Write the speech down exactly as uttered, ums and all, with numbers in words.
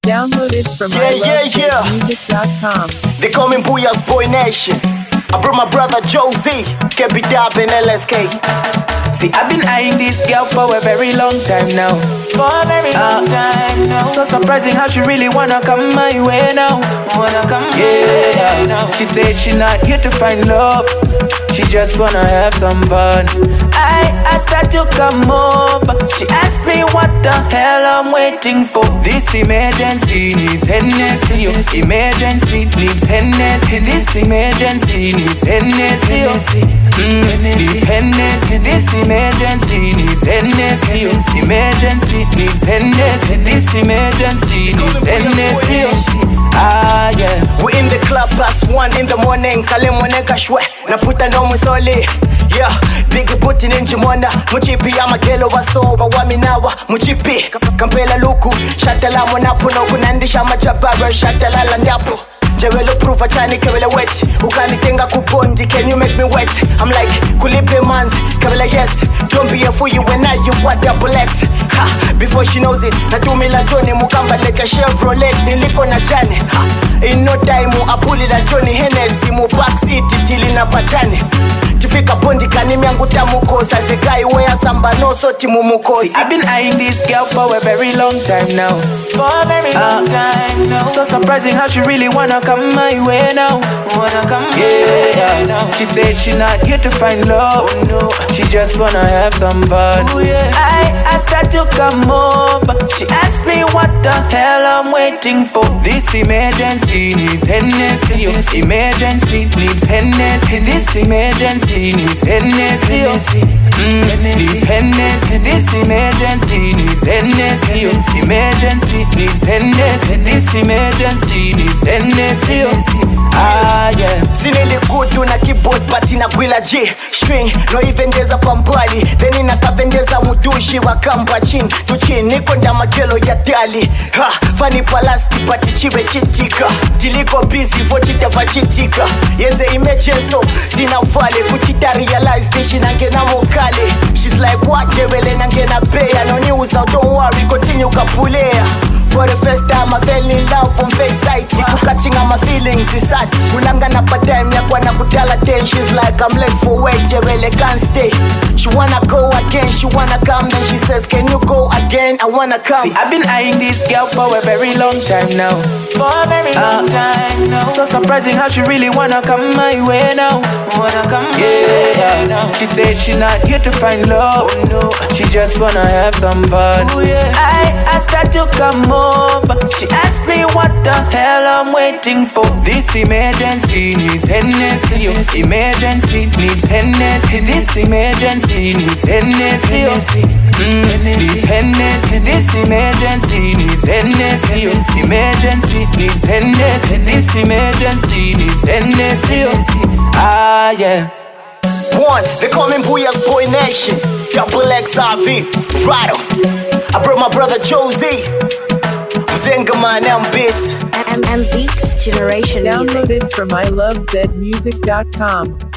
Download it from Yeah, yeah, yeah. i love music dot com. They call me Booyah's Boy Nation. I brought my brother Josie, K B Dab and L S K. See, I've been eyeing this girl for a very long time now. For a very long uh, time now. So surprising how she really wanna come my way now. Wanna come yeah, my way now. She said she not here to find love. She just wanna have some fun. I asked her to come over. She asked me what the hell I'm waiting for. This emergency needs Hennessy. Emergency needs Hennessy. This emergency needs Hennessy. Mm, this Hennessy. This emergency needs Hennessy. Emergency needs Hennessy. This emergency needs Hennessy. Ah yeah. We in the club past one in the morning. Kale moneka shwe na puta no musoli. Yeah, big booty ninja mwana. Muchipi ya magelo wasoba waminawa. Muchipi kampela luku. Shatala monapo no kunandisha majababa. Shatala landapo. Jewelo proof achani kewele wet. Ukanitenga kupondi, can you make me wet? I'm like, kulipe manzi, kewele yes. Don't be a fool, you when I you what double X. Ha, before she knows it, natumi la Johnny mukamba like a Chevrolet, niliko na jani. Ha, in no time, I pull it a Johnny Hennessy, mu backseat, tili na pachani. Tifika pondi kanimi yangu tamukosa. Sekai wea samba no soti mumukosi. See, I've been eyeing this girl for a very long time now. For a very long uh, time now. So surprising how she really wanna come my way now. Wanna come yeah, now. She said she not here to find love. Oh, no. She just wanna have some fun. Ooh, yeah. I asked her to come over. She asked me what the hell I'm waiting for. This emergency needs Hennessy. Emergency needs Hennessy. This emergency needs Hennessy. Mm, this Hennessy. This emergency needs Hennessy. Emergency needs Hennessy. This emergency needs Hennessy. Ah yeah. Sinili kudu na keyboard pati na gwila G. String, no even deza pambali. Then inakapendeza mudushi wa kamba chin. Tuchin, niko nda magelo ya dali. Ha, fani palasti pati chive chitika. Tiliko busy, vochita vachitika. Yeze imecheso, sina ufale. Kuchita realize, dishi nange na mokale. She's like, what, jewele nange na beya. No news out, don't worry, continue kapulea. For the first time I fell in love from face sight. Wow. Catching on my feelings is sad. Ulanga na pa time ya kwa na kutala ten. She's like I'm late for work, Jewele can't stay. She wanna go again, she wanna come. Then she says can you go again, I wanna come. See, I've been eyeing this girl for a very long time now. For a very long uh, time now. So surprising how she really wanna come my way now. Wanna come yeah, now. She said she not here to find love. Oh, no. She just wanna have some fun. Ooh, yeah. I asked her to come over. She asked me what the hell I'm waiting for. This emergency needs Hennessy. Emergency needs Hennessy. This emergency needs Hennessy. Mm, this Hennessy. This emergency needs Hennessy. Emergency needs Hennessy. This emergency needs Hennessy. Ah yeah. One, they call me Booyah's Boy Nation. Double X R V, Rado. I brought my brother Josie. Zengaman M Beats. M M Beats Generation Music. Download it from i love zed music dot com.